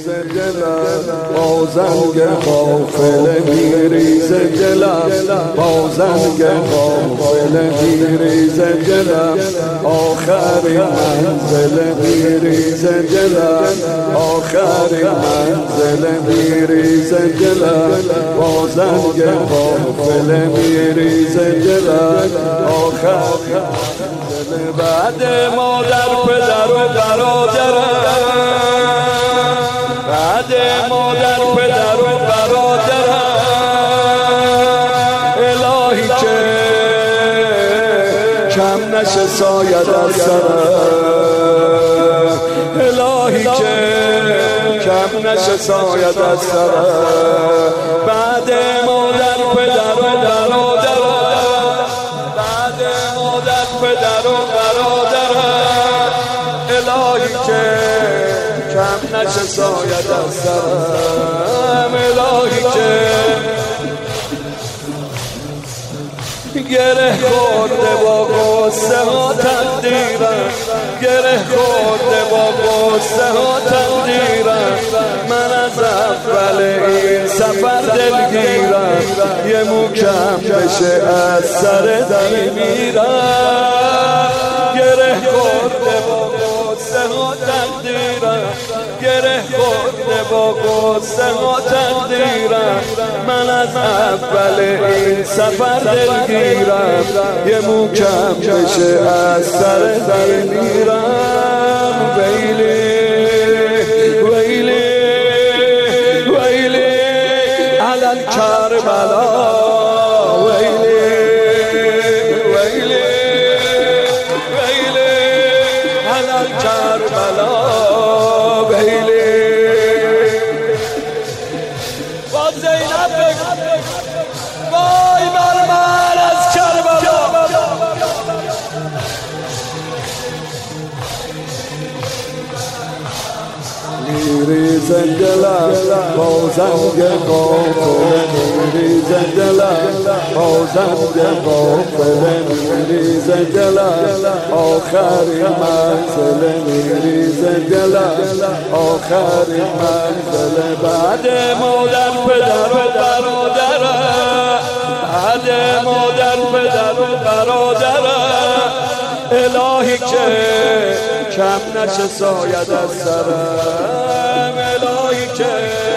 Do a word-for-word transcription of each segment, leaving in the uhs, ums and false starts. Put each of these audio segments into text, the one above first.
میریزه دلم، با زنگ قافله میریزه دلم، با زنگ قافله میریزه دلم، آخری منزل میریزه دلم، آخری منزل میریزه دلم، با زنگ قافله میریزه دلم، آخری منزل. بعد مادر پدر و برادرم، بعد مادر پدر و برادرم، الهی که کم نشه سایت از سرم، الهی که کم نشه سایت از سرم. بعد مادر پدر و برادرم، بعد مادر پدر و برادرم، الهی که کم نشه سایت از سرم، الهی که گره خورده با غصه ها تقدیرم، گره خورده با غصه ها تقدیرم، من از اول این سفر دلگیرم، یه موکم بشه از سر دل میرم، گره خورده با غصه ها تقدیرم، گره خورده با غصه ها تقدیرم، من از اول این سفر دلگیرم، یه موکم بشه از سر دل میرم. ویلی ویلی ویلی علی کربلا، ویلی ویلی ویلی علی کربلا، ویلی. با زینب وای بر من از کربلا، میریزه دلم، با زنگ قافله میریزه دلم، با زنگ قافله میریزه دلم، آخری منزل میریزه دلم، آخری منزل. بعد مادر پدر و برادرم، بعد مادر پدر و برادرم، الهی که کم نشه سایت از سرم، الهی که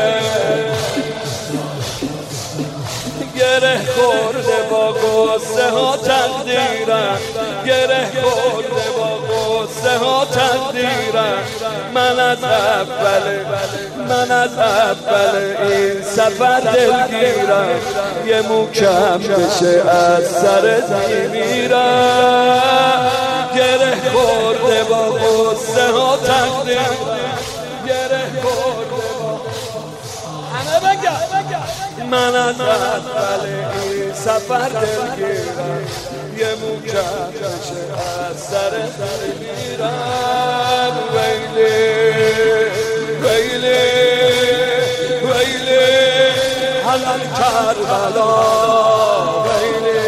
گره خورده با غصه ها تقدیرم، گره خورده با غصه ها تقدیرم، من از اول من از اول این سفر دلگیرم، یه موکم بشه از سر دل میرم، گره خورده با غصه ها تقدیرم، گره خورده با همه بگم، من از اول این سفر دلگیرم، یه موکم بشه از سر دل میرم. ویلی ویلی ویلی علی کربلا، ویلی.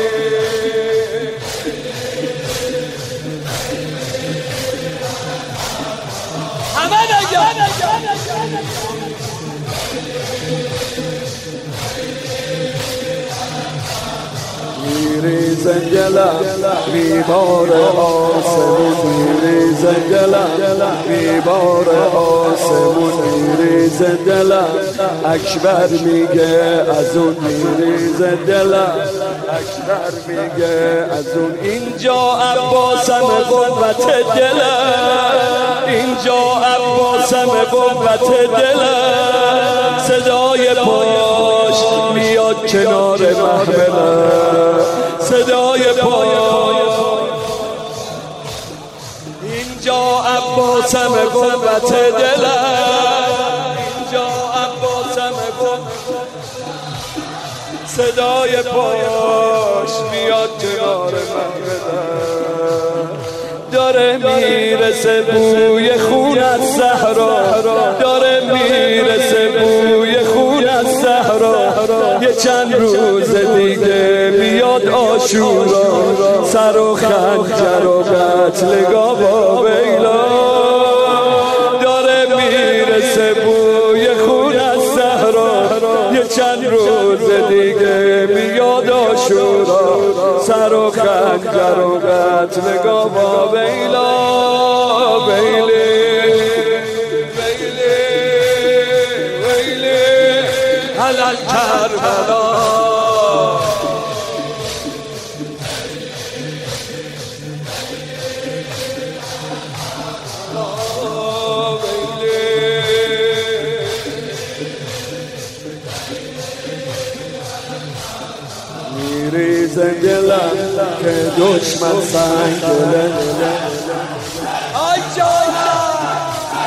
همه بگم میریزه دلم، بیمار آسمون میریزه دلم، بیمار آسمون میریزه دلم، اکبر میگه از اون میریزه دلم، اکبر میگه از اون. اینجا عباسم قوت دلم، اینجا عباسم قوت دلم، صدای پاش میاد کنار محملم، صدای پاش. اینجا عباسم قوت دلم، اینجا عباسم قوت، صدای پاش میاد کنار محملم، داره میرسه بوی خون از صحرا، داره میرسه بوی خون از صحرا، یه چند روز دیگه بیاد عاشورا، سر و خنجر و قتلگاه با بیلا، داره میرسه بوی چند روز دیگه میاد عاشورا، سر و خنجر و قتل گاوا ویلا ویلی ویلی ویلی علل کربلا. میریزه دلم که دشمن سنگله، آی جانم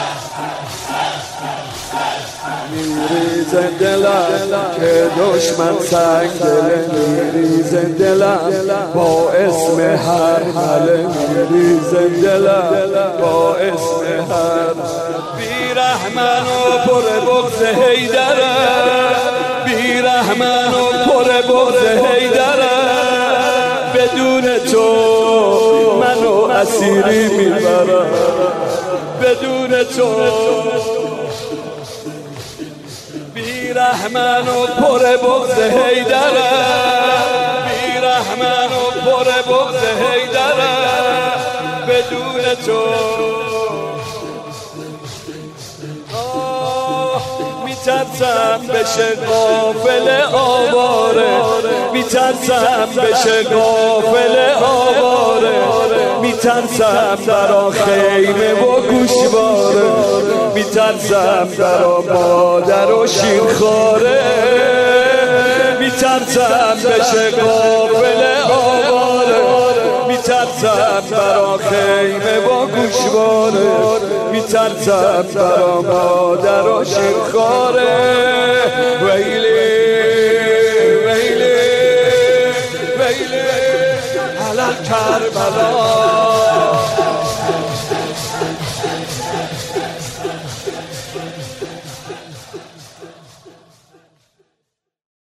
میریزه دلم که دشمن سنگله، میریزه دلم با اسم هر حله، میریزه دلم با اسم هر بیرحمن و پر بغض حیدره، بیرحمن و پر بغض حیدره، بدون تو منو اسیری میبرم، بدون تو بیرحمن و پر بغض حیدره، بیرحمن و پر بغض حیدره، بدون تو میترسم بشه غافل آواره، میترسم بشه غافل آواره، میترسم برا خیمه و گوشواره، میترسم برا مادر و شیرخواره، میترسم بشه غافل آواره، میترسم برا خیمه و گوشواره، میترسم برا مادر و شیرخواره. ویلی ویلی ویلی علل کربلا.